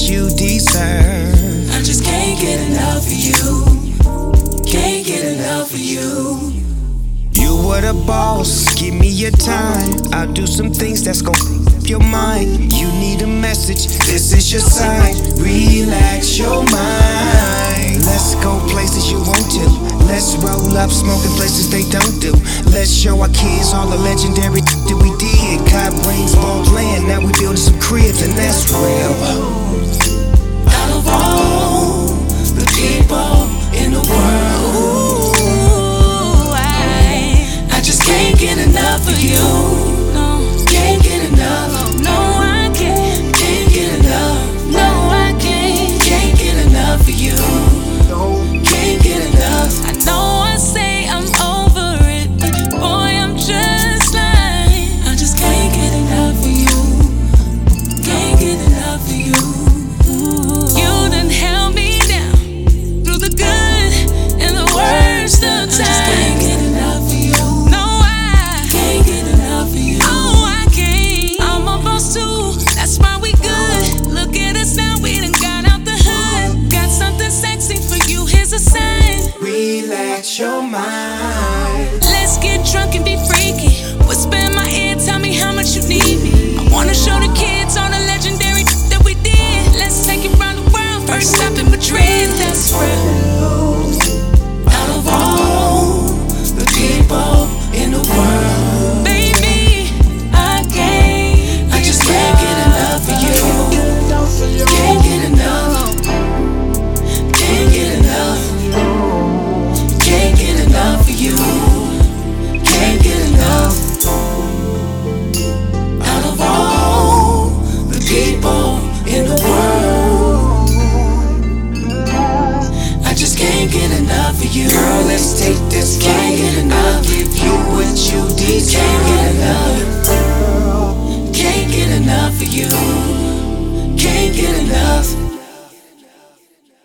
you deserve. I just can't get enough of you. Can't get enough of you. You were the boss, give me your time. I'll do some things that's gon' your mind. You need a message, this is your sign. Relax your mind. Let's go places you want to. Let's roll up, smoking places they don't do. Let's show our kids all the legendary that we did. Cop brains, bought land, now we building some cribs, and that's real. Out of all the people in the world, I just can't get enough of you. No, can't get enough. No, I can't. Can't get enough. No, I can't. Can't get enough of you. Can't get enough. I know I say I'm over it, but boy, I'm just lying. I just can't get enough of you. Can't get enough of you. You done held me down through the good and the worst of times. I just can't get enough of you. No, I can't get enough of you. Oh, I can't. I'm a boss too. That's why we good. Look at us now, we done got out the hood. Got something sexy for you. Here's a sign. Relax your mind. Let's get drunk and be freaky. Whisper in my ear, tell me how much you need me. I wanna show the kids all the legendary that we did. Let's take it round the world. First stop in Madrid, that's real. Out of all the people in the world, baby, I just can't get enough of you. Can't get enough. Can't get enough. Can't get enough of you. Can't get enough. Out of all the people in the world, I just can't get enough of you. Girl, let's take this Can't get enough. Give you what you deserve. Can't get enough. Can't get enough of you. Can't get enough.